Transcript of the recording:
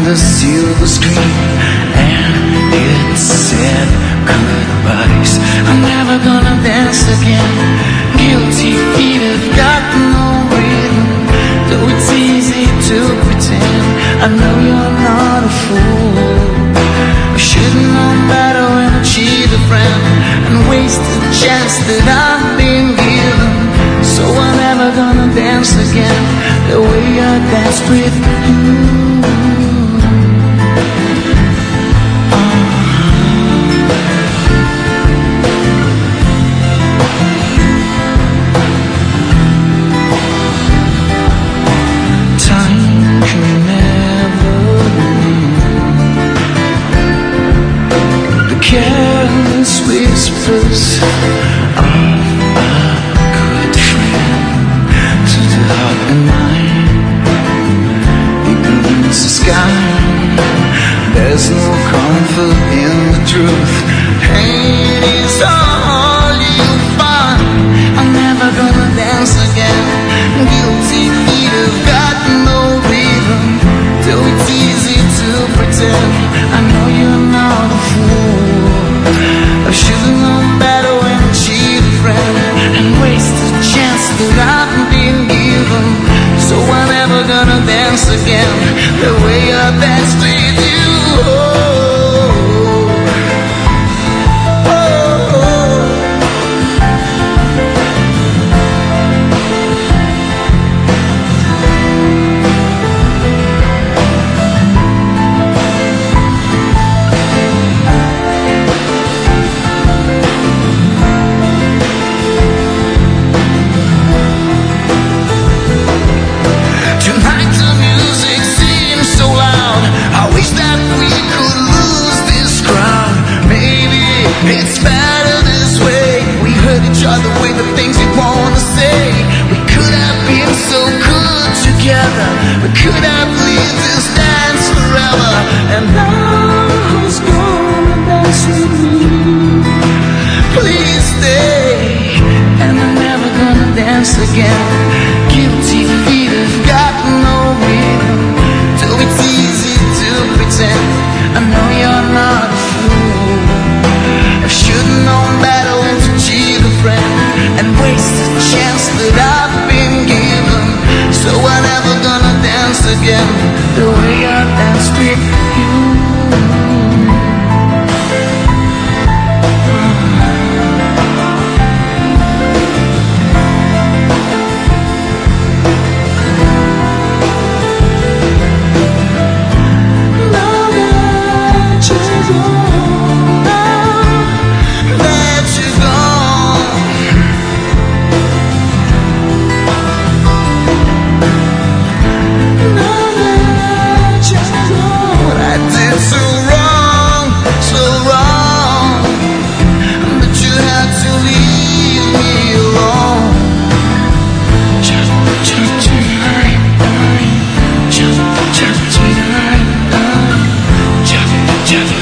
the silver screen, and it said goodbyes. I'm never gonna dance again. Guilty feet have got no rhythm, though it's easy to pretend. I know you're not a fool. I should've known better when I cheated a friend and wasted the chance that I've been given. So I'm never gonna dance again the way I danced with you. Careless whispers of a good friend to the heart and mind. Ignorance is sky. There's no comfort in the truth. Pain is all you find. I'm never gonna dance again. Guilty feet have got no rhythm, though it's easy to pretend. I know you're not a fool. I should've known better when I cheated a friend and wasted a chance that I've been given. So I'm never gonna dance again the way I danced with you. It's better this way. We hurt each other with the things we wanna say. We could have been so good together. We could have lived this dance forever. And now who's gonna dance with me? Please stay. And I'm never gonna dance again. Guilty feet have got no rhythm, though it's easy to pretend. I know you're not a fool. I should've known better when to cheat a friend and waste the chance that I've been given. So I'm never gonna dance again the way I danced with you. Just